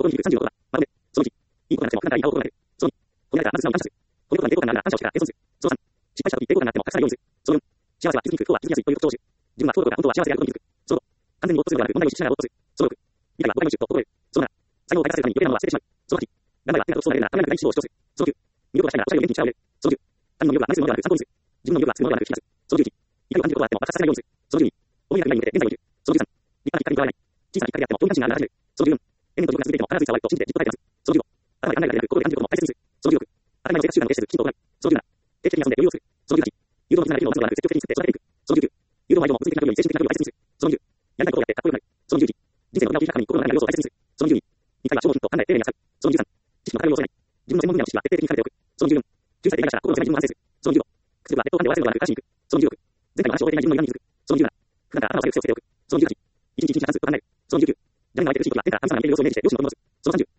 に30のことだ。まとめ。その1、いいことがなくても、簡単に青を心がける。その2、褒められたらまず素直に感謝する。このことが抵抗感があるなら感謝をしてから謙遜する。その3、失敗した時抵抗感があっても隠さないようにする。その4、幸せは気づきにくく、不幸は気づきやすいという特徴を知る。自分は不幸どころか本当は幸せであることに気づく。その5、完全に没頭するのではなく問題を意識しながら没頭する。その6、理解は誤解の種と心得る。その7、才能を開花させるために余計なものは捨ててしまう。その8、頑張れば手がそうなれるなら考えなくない思考を主張する。その9、見事がしたいならおしゃれを元気に力を入れる。その10、他人の魅力は真似するものではなく参考にする。自分の魅力は作るものではなく引き出す。その11、怒りを感じることがあっても爆発させないようにする。その12、思いがないに向けて現在を生きる。その13、立派なきっかけにとらわれない。小さなきっかけであっても遠い関心があるなら始める。その14、エネルギーと力が続いていても必ずいつは終わると信じて自己体験する。その15、頭で考えるだけでなく心で感じることも大切にする。その16、当たり前の生活習慣を決してきちんと行う。その17、定期的に遊んで余裕を作る。その18、誘導の的な機能を持つのではなく積極的に作って育てていく。その19、誘導の相手も物理的な距離より精神的な距離を大切にする。その20、やりたいことをやってかっこよくなる。その21、人生の大きな確認に心の中にある要素を大切にする。その22、理解は消耗品と考え丁寧に扱う。その23、知識の偏りを恐れない。自分の専門分野の知識は徹底的に兼ねておく。その24、9歳で理解したら心の狭い自分を反省する。その25、屈辱はネットを関で終わらせるのではなく返しに行く。その26、前回の話を終えていない自分の歪みに気づく。その27、普段から頭を下げる癖をつけておく。その28、一日一日話すことを考える。その29、誰に相手るしい時は天から神様に向ける様子をイメージして良心を取り戻す。その30、